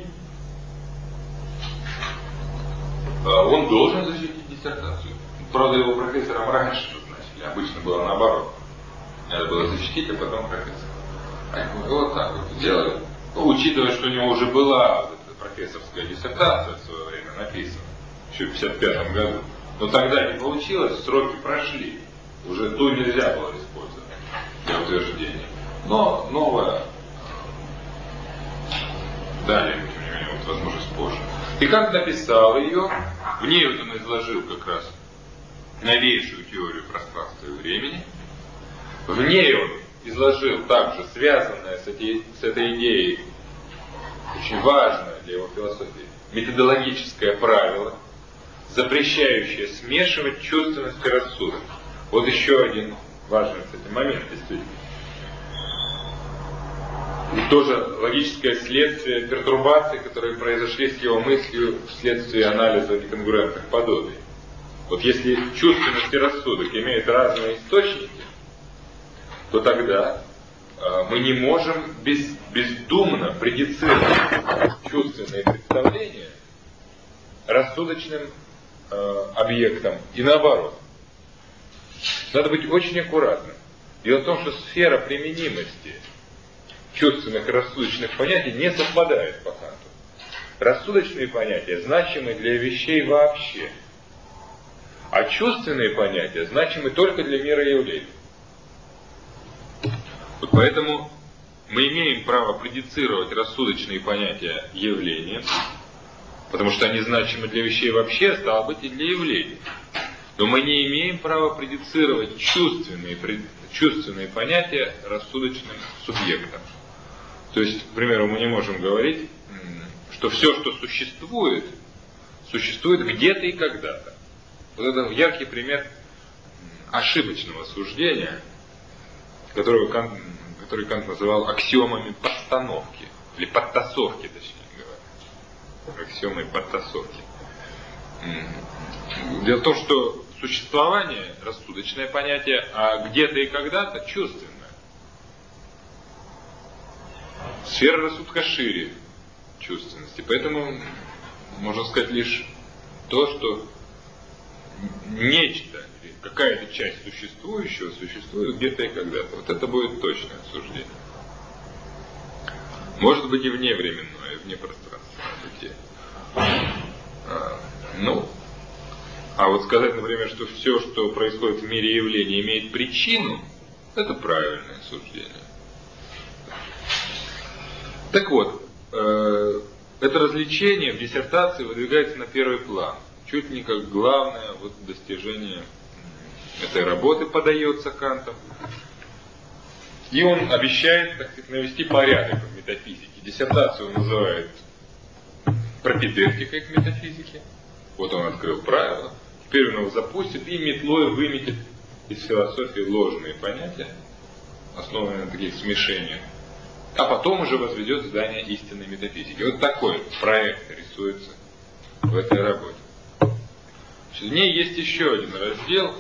он должен защитить диссертацию. Правда, его профессором раньше назначили, обычно было наоборот. Надо было защитить, а потом профессор. Вот так вот делали. Учитывая, что у него уже была вот эта профессорская диссертация в свое время написана, еще в 55 году. Но тогда не получилось, сроки прошли. Уже ту нельзя было использовать для утверждения. Но новая дали, тем не менее, вот возможность позже. И как написал ее, в ней вот он изложил как раз новейшую теорию пространства и времени. В ней он изложил также связанное с этой идеей, очень важное для его философии, методологическое правило, запрещающее смешивать чувственность и рассудок. Вот еще один важный, кстати, момент, действительно. И тоже логическое следствие пертурбаций, которые произошли с его мыслью вследствие анализа неконгруентных подобий. Вот если чувственность и рассудок имеют разные источники, то тогда мы не можем бездумно предицировать чувственные представления рассудочным объектом и наоборот. Надо быть очень аккуратным. Дело в том, что сфера применимости чувственных и рассудочных понятий не совпадает по Канту. Рассудочные понятия значимы для вещей вообще, а чувственные понятия значимы только для мира явлений. Вот поэтому мы имеем право предицировать рассудочные понятия явления, потому что они значимы для вещей вообще, стало быть, и для явлений. Но мы не имеем права предицировать чувственные понятия рассудочным субъектам. То есть, к примеру, мы не можем говорить, что все, что существует, существует где-то и когда-то. Вот это яркий пример ошибочного суждения, который Кант называл аксиомами подстановки, или подтасовки, точнее говоря. Аксиомы подтасовки. Дело в том, что существование – рассудочное понятие, а где-то и когда-то – чувственное. Сфера рассудка шире чувственности, поэтому можно сказать лишь то, что нечто, или какая-то часть существующего существует где-то и когда-то. Вот это будет точное суждение. Может быть и вневременное, и внепространственное бытие. А вот сказать, например, что все, что происходит в мире явлений, имеет причину, это правильное суждение. Так вот, это развлечение в диссертации выдвигается на первый план. Чуть не как главное достижение этой работы подается Кантом. И он обещает, так сказать, навести порядок в метафизике. Диссертацию он называет пропедевтикой к метафизике. Вот он открыл правила. Теперь он его запустит и метлой выметит из философии ложные понятия, основанные на таких смешениях. А потом уже возведет здание истинной метафизики. Вот такой проект рисуется в этой работе. В ней есть еще один раздел.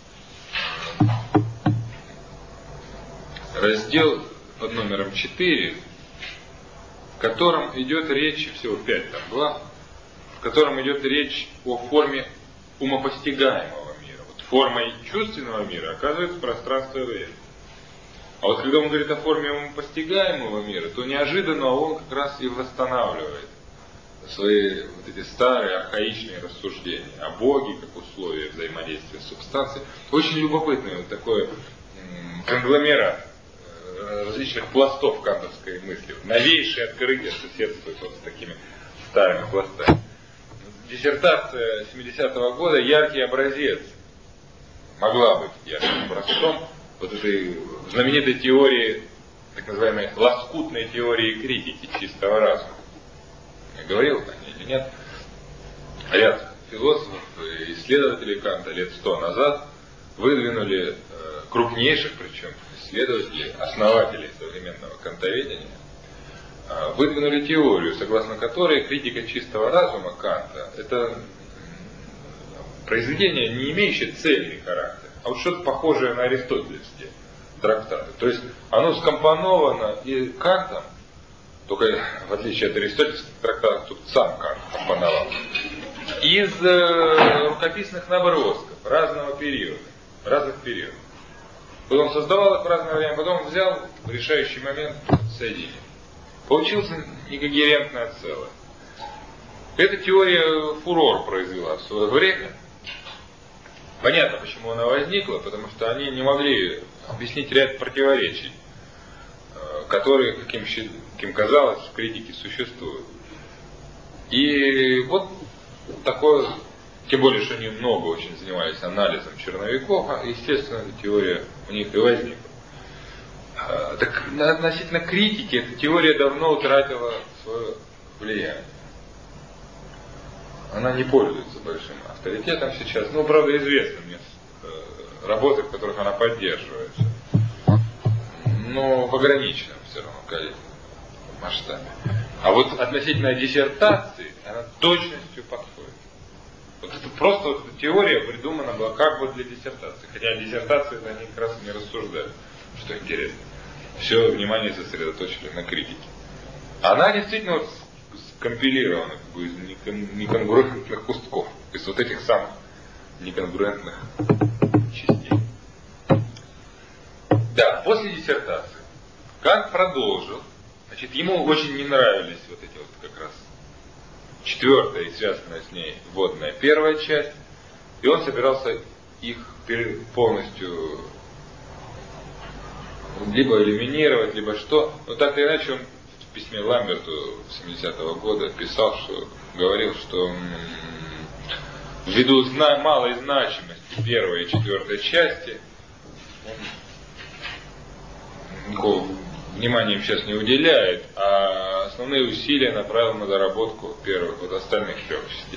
Раздел под номером 4, в котором идет речь, всего 5 там глав, в котором идет речь о форме умопостигаемого мира. Вот формой чувственного мира оказывается пространство и время. А вот когда он говорит о форме умопостигаемого мира, то неожиданно он как раз и восстанавливает свои вот эти старые архаичные рассуждения о Боге как условии взаимодействия с субстанцией. Очень любопытный вот такой конгломерат различных пластов кантовской мысли. Новейшие открытия соседствуют вот с такими старыми пластами. Диссертация 70-го года яркий образец, могла быть ярким образцом вот этой знаменитой теории так называемой называемой лоскутной теории критики чистого разума. Я говорил о ней или нет? Ряд философов и исследователей Канта лет 100 назад выдвинули, крупнейших причем исследователей, основателей современного кантоведения, выдвинули теорию, согласно которой критика чистого разума Канта — это произведение, не имеющее цельный характер, а вот что-то похожее на аристотелевские трактаты. То есть оно скомпоновано и Кантом, только в отличие от аристотельских трактатов, тут сам Кант компоновал, из рукописных набросков разных периодов. Вот он создавал их в разное время, потом он взял в решающий момент соединение. Получился некогерентное целое. Эта теория фурор произвела в свое время. Понятно, почему она возникла, потому что они не могли объяснить ряд противоречий, которые, каким казалось, в критике существуют. И вот такое, тем более, что они много очень занимались анализом черновиков, естественно, эта теория у них и возникла. Так относительно критики, эта теория давно утратила свое влияние. Она не пользуется большим авторитетом сейчас. Ну, правда, известны мне работы, в которых она поддерживается. Но в ограниченном все равно количестве, масштабе. А вот относительно диссертации, она точностью подходит. Вот это просто вот эта теория придумана была как бы для диссертации. Хотя диссертации они как раз не рассуждают, что интересно. Все внимание сосредоточили на критике. Она действительно вот скомпилирована как бы из неконгруентных кусков, из вот этих самых неконгруентных частей. Да, после диссертации Кант продолжил. Значит, ему очень не нравились вот эти вот как раз четвертая и связанная с ней вводная первая часть, и он собирался их полностью либо элиминировать, либо что. Но так или иначе он в письме Ламберту 70-го года писал, что говорил, что ввиду малой значимости первой и четвертой части он никакого внимания им сейчас не уделяет, а основные усилия направил на доработку первых, вот остальных трех частей.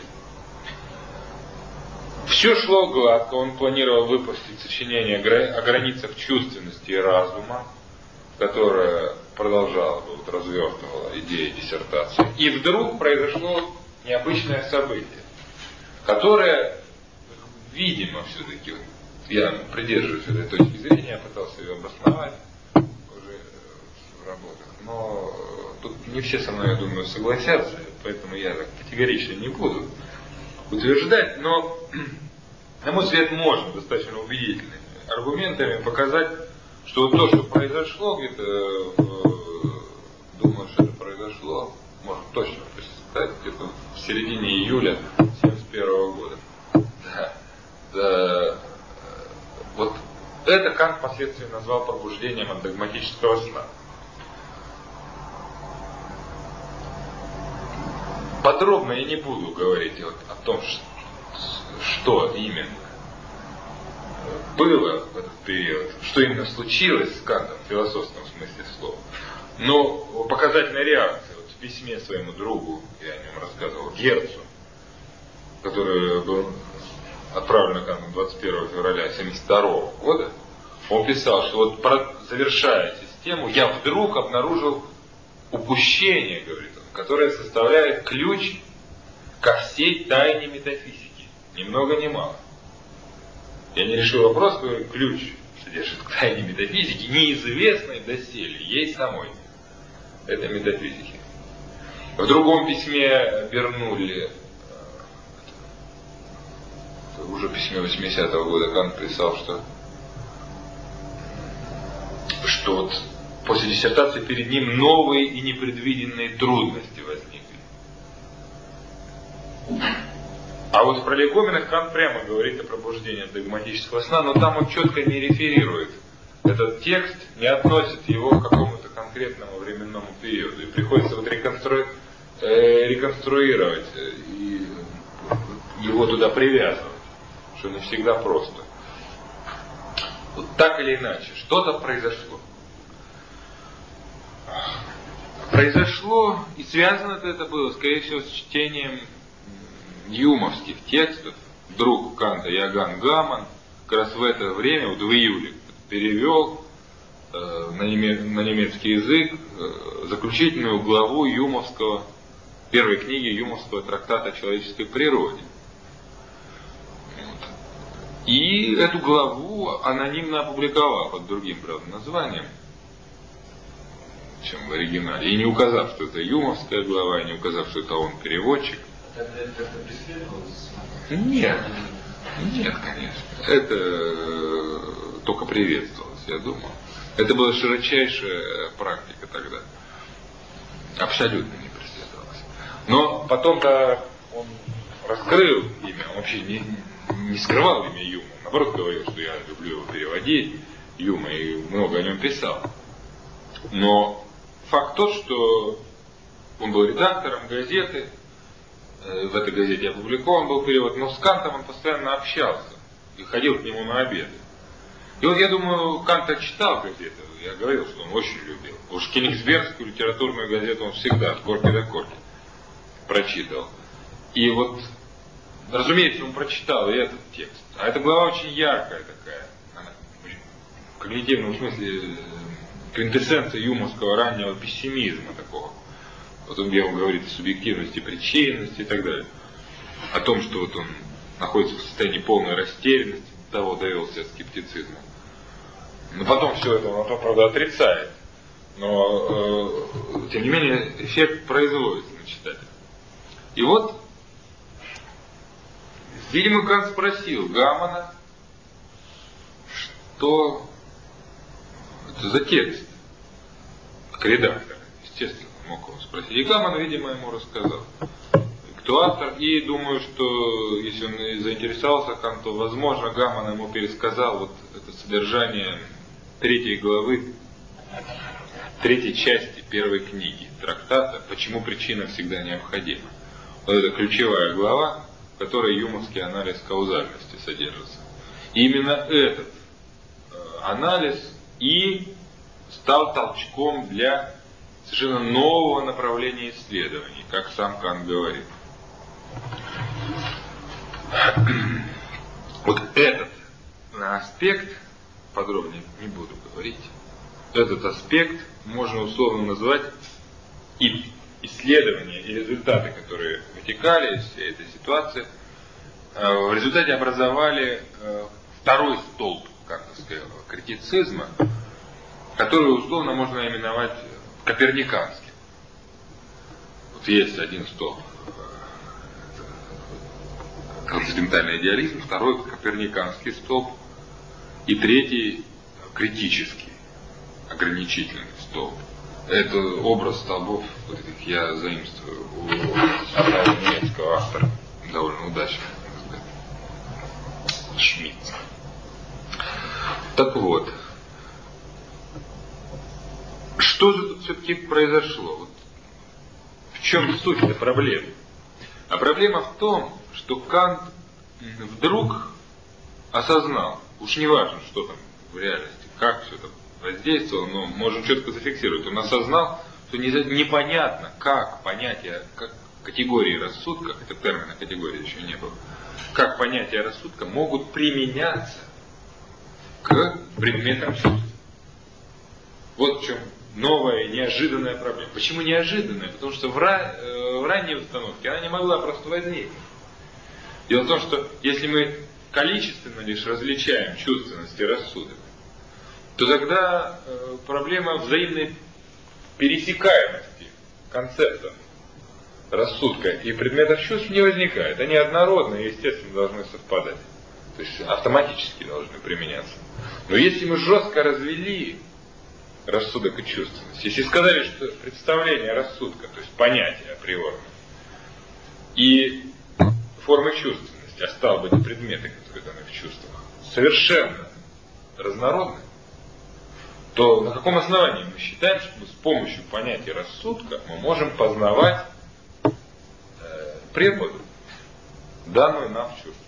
Все шло гладко, он планировал выпустить сочинение о границах чувственности и разума, которое продолжало, вот, развертывало идеи диссертации. И вдруг произошло необычное событие, которое, видимо, все-таки, вот, я придерживаюсь этой точки зрения, я пытался ее обосновать уже в работах, но тут не все со мной, я думаю, согласятся, поэтому я так категорично не буду утверждать, но, на мой взгляд, можно достаточно убедительными аргументами показать, что вот то, что произошло где-то, думаю, что это произошло, может точно сказать, где-то в середине июля 1971 года. Да, вот это Кант впоследствии назвал пробуждением от догматического сна. Подробно я не буду говорить вот о том, что именно было в этот период, что именно случилось с Кантом в философском смысле слова. Но показательная реакция вот в письме своему другу, я о нем рассказывал, Герцу, который был отправлен Кантом 21 февраля 1972 года, он писал, что вот завершая систему, я вдруг обнаружил упущение, говорит он, которое составляет ключ ко всей тайне метафизики. Ни много ни мало. Я не решил вопрос, говорю, ключ содержит к тайне метафизики, неизвестной доселе ей самой. Это метафизики. В другом письме Бернулли, уже в письме 80-го года, Кант писал, что вот после диссертации перед ним новые и непредвиденные трудности возникли. А вот в пролегоменах Кант прямо говорит о пробуждении от догматического сна, но там он четко не реферирует. Этот текст не относит его к какому-то конкретному временному периоду. И приходится вот реконструировать и его туда привязывать, что не всегда просто. Вот так или иначе, что-то произошло. произошло, и связано это было, скорее всего, с чтением юмовских текстов. Друг Канта Иоганн Гамман как раз в это время, вот в июле, перевел на немецкий язык заключительную главу юмовского, первой книги юмовского трактата о человеческой природе. И эту главу анонимно опубликовал под другим, правда, названием, чем в оригинале, и не указав, что это юмовская глава, и не указав, что это он переводчик. Тогда это как-то преследовалось? Нет, конечно. Это только приветствовалось, я думаю. Это была широчайшая практика тогда. Абсолютно не преследовалась. Но потом-то он раскрыл имя, он вообще не скрывал имя Юма. Наоборот, говорил, что я люблю его переводить, Юма, и много о нем писал. Но факт тот, что он был редактором газеты, в этой газете опубликован был перевод, но с Кантом он постоянно общался и ходил к нему на обеды. И вот я думаю, Канта читал газеты, я говорил, что он очень любил. Уж Кенигсбергскую литературную газету он всегда от корки до корки прочитал. И вот, разумеется, он прочитал и этот текст. А эта глава очень яркая такая, она в когнитивном смысле квинтэссенция юмовского раннего пессимизма такого. Вот он, где он говорит о субъективности, причинности и так далее. О том, что вот он находится в состоянии полной растерянности, до того довелся от скептицизма. Но потом все это он, правда, отрицает. Но, тем не менее, эффект производится на читателя. И вот, видимо, Кант спросил Гаммана, что это за текст, как редактор, естественно, мог его спросить. И Гамман, видимо, ему рассказал, кто автор. И думаю, что если он заинтересовался Кант, то, возможно, Гамман ему пересказал вот это содержание 3 главы, 3 части 1 книги трактата «Почему причина всегда необходима». Вот это ключевая глава, в которой юмовский анализ каузальности содержится. И именно этот анализ и стал толчком для совершенно нового направления исследований, как сам Кант говорит. Вот этот аспект, подробнее не буду говорить, этот аспект можно условно назвать и исследования, и результаты, которые вытекали из всей этой ситуации, в результате образовали второй столб кантовского критицизма, который условно можно именовать коперниканским. Вот есть один столб трансцендентальный идеализм, второй коперниканский столб и третий критический, ограничительный столб. Это образ столбов, вот этих я заимствую у одного немецкого автора, довольно удачно, Шмидт. Так вот, что же тут все-таки произошло? Вот в чем суть этой проблемы? А проблема в том, что Кант вдруг осознал, уж не важно, что там в реальности, как все это воздействовало, но можем четко зафиксировать, он осознал, что непонятно, как понятие, как категории рассудка, хотя термина категории еще не было, как понятия рассудка могут применяться к предметам чувств. Вот в чем новая, неожиданная проблема. Почему неожиданная? Потому что в ранней установке она не могла просто возникнуть. Дело в том, что если мы количественно лишь различаем чувственность и рассудок, то тогда проблема взаимной пересекаемости концептов рассудка и предметов чувств не возникает. Они однородны и, естественно, должны совпадать. То есть автоматически должны применяться. Но если мы жестко развели рассудок и чувственность, если сказали, что представление рассудка, то есть понятие априорное, и формы чувственности, а стало быть и предметы, которые даны в чувствах, совершенно разнородны, то на каком основании мы считаем, что с помощью понятия рассудка мы можем познавать природу, данную нам в чувствах?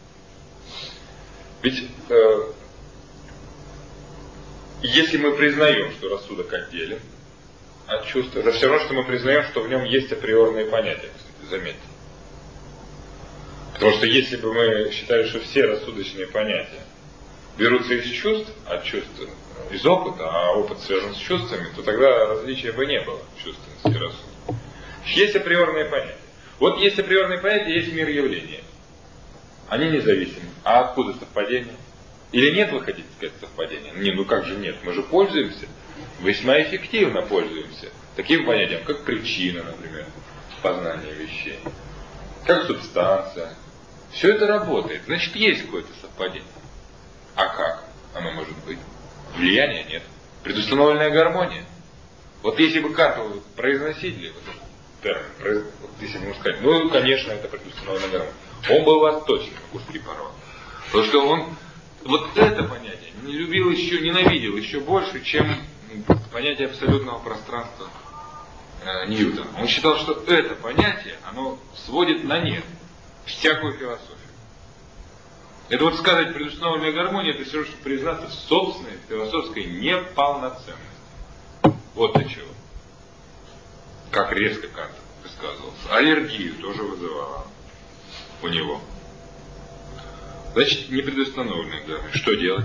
Ведь если мы признаем, что рассудок отделен, от чувства. Это все равно, что мы признаем, что в нем есть априорные понятия, кстати, заметьте. Потому что если бы мы считали, что все рассудочные понятия берутся из чувств, от чувств, из опыта, а опыт связан с чувствами, то тогда различия бы не было в чувственности и рассудке. Есть априорные понятия. Вот есть априорные понятия, есть мир явления. Они независимы. А откуда совпадение? Или нет, вы хотите сказать, совпадения? Не, ну как же нет? Мы же пользуемся, весьма эффективно пользуемся таким понятием, как причина, например, познания вещей, как субстанция. Все это работает. Значит, есть какое-то совпадение. А как оно может быть? Влияния нет. Предустановленная гармония. Вот если бы Канту произносили вот этот термин, вот если бы ему сказать, ну, конечно, это предустановленная гармония, он был восточным, куски порвал. Потому что он вот это понятие не любил еще, ненавидел еще больше, чем понятие абсолютного пространства Ньютона. Он считал, что это понятие, оно сводит на нет всякую философию. Это вот сказать предустановленная гармония, это все равно, что признаться в собственной философской неполноценности. Вот для чего. Как резко Кант высказывался. Аллергию тоже вызывала у него. Значит, не предустановленная гармония. Что делать?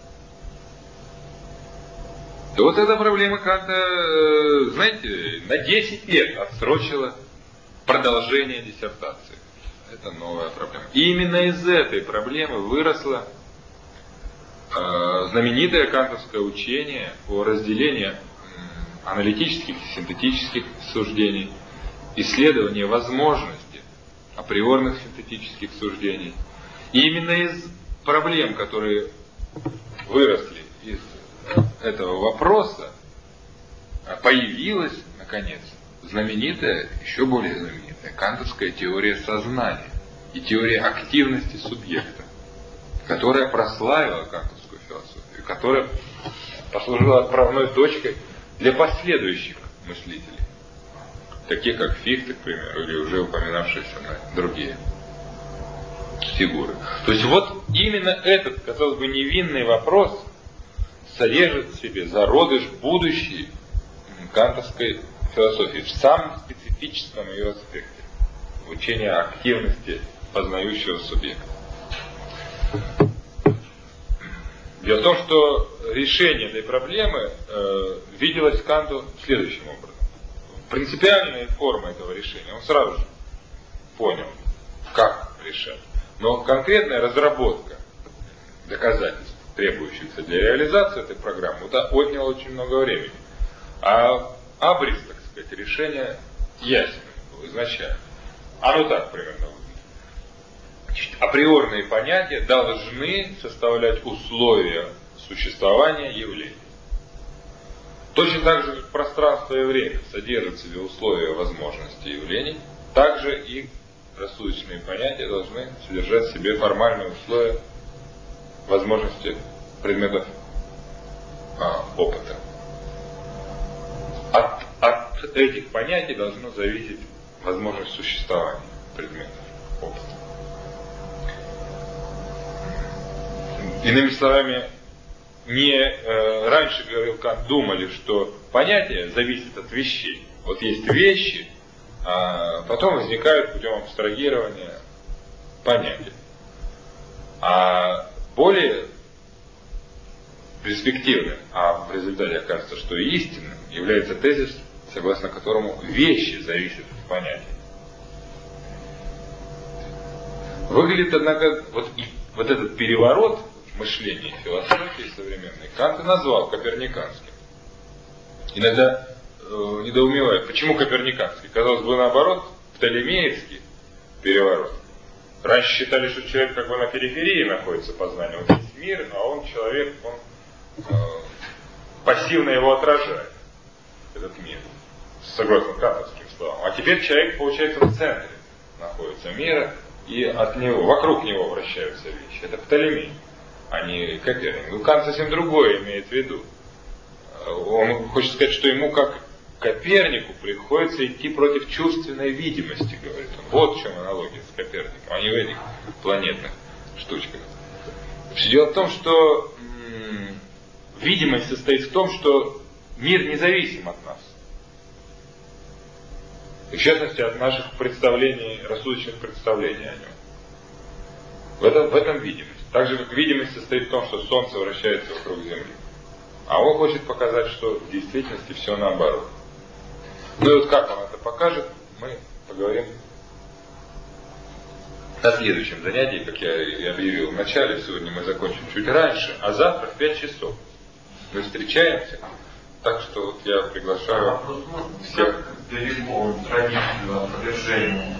Да вот эта проблема Канта, знаете, на 10 лет отсрочила продолжение диссертации. Это новая проблема. И именно из этой проблемы выросло знаменитое кантовское учение о разделении аналитических и синтетических суждений, исследование возможности априорных синтетических суждений. И именно из проблем, которые выросли из этого вопроса, появилась, наконец, знаменитая, еще более знаменитая кантовская теория сознания и теория активности субъекта, которая прославила кантовскую философию, которая послужила отправной точкой для последующих мыслителей, таких как Фихте, к примеру, или уже упоминавшиеся другие фигуры. То есть вот именно этот, казалось бы, невинный вопрос содержит в себе зародыш будущей кантовской философии в самом специфическом ее аспекте, учение активности познающего субъекта. Дело в том, что решение этой проблемы виделось Канту следующим образом. Принципиальные формы этого решения он сразу же понял, как решать. Но конкретная разработка доказательств, требующихся для реализации этой программы, отняла очень много времени. А абрис, так сказать, решение ясен был изначально. Оно так примерно выглядит. Значит, априорные понятия должны составлять условия существования явлений. Точно так же, как пространство и время содержат в себе условия возможности явлений, также и рассудочные понятия должны содержать в себе формальные условия возможности предметов опыта. От этих понятий должно зависеть возможность существования предметов опыта. Иными словами, раньше, говорил Кант, думали, что понятия зависят от вещей. Вот есть вещи, а потом возникают путем абстрагирования понятия. А более перспективным, а в результате окажется, что и истинным, является тезис, согласно которому вещи зависят от понятий. Выглядит, однако, вот этот переворот мышления и философии современной Кант назвал коперниканским. Иногда недоумевают, почему коперниканский? Казалось бы, наоборот, птолемеевский переворот. Раньше считали, что человек как бы на периферии находится познания. Вот есть мир, а он человек, он пассивно его отражает, этот мир, согласно кантовским словам. А теперь человек, получается, в центре находится мира, и от него, вокруг него вращаются вещи. Это Птолемей, а не Коперник. Ну, Кант совсем другое имеет в виду. Он хочет сказать, что ему, как Копернику, приходится идти против чувственной видимости, говорит он. Вот в чем аналогия с Коперником, а не в этих планетных штучках. Все дело в том, что видимость состоит в том, что мир независим от нас. И в частности от наших представлений, рассудочных представлений о нем. В этом видимость. Так же, как видимость состоит в том, что Солнце вращается вокруг Земли. А он хочет показать, что в действительности все наоборот. Ну и вот как он это покажет, мы поговорим на следующем занятии, как я и объявил в начале. Сегодня мы закончим чуть раньше, а завтра в 5 часов мы встречаемся. Так что вот я приглашаю всех. Как далеко традицию опровержения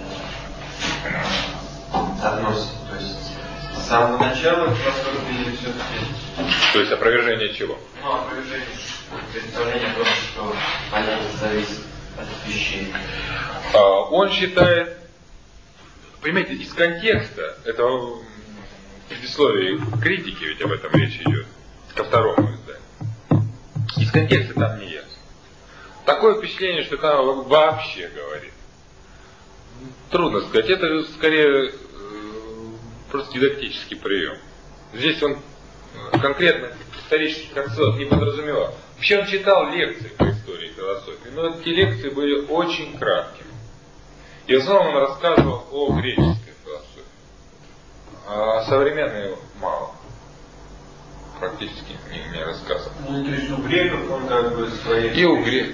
относится? То есть с самого начала философии или все-таки? То есть опровержение чего? Ну, опровержение представления о том, что полезность зависит от вещей. Он считает, понимаете, из контекста этого предисловия критики, ведь об этом речь идет, ко второму изданию. Из контекста там не ясно. Такое впечатление, что там вообще говорит. Трудно сказать, это скорее просто дидактический прием. Здесь он конкретно исторических отсылок не подразумевал. Вообще он читал лекции по истории философии, но эти лекции были очень краткими. И в основном он рассказывал о греческой философии. А современной мало. Практически не рассказывал. Ну, то есть у греков он как бы своей... И у греков.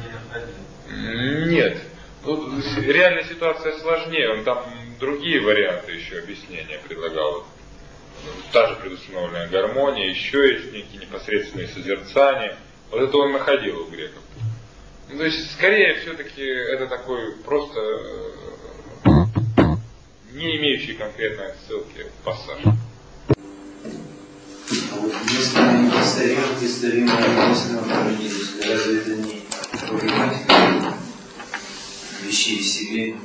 Нет. Тут реальная ситуация сложнее. Он там другие варианты еще объяснения предлагал. Та же предустановленная гармония, еще есть некие непосредственные созерцания. Вот это он находил у греков. Ну, то есть, скорее, все-таки это такой просто не имеющий конкретной отсылки пассаж. А вот если неисторимое мысленно проводились, разве это не проблематика вещей в себе?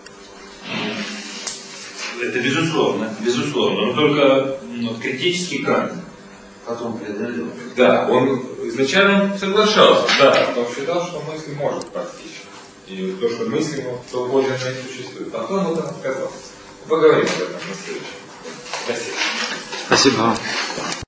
Это безусловно, но только критический Кант. Потом преодолел. Да, он изначально соглашался, да, он считал, что мысль может постичь. И то, что мысль то Божья не существует. Потом он отказался. Поговорим об этом на следующем. Спасибо. Спасибо.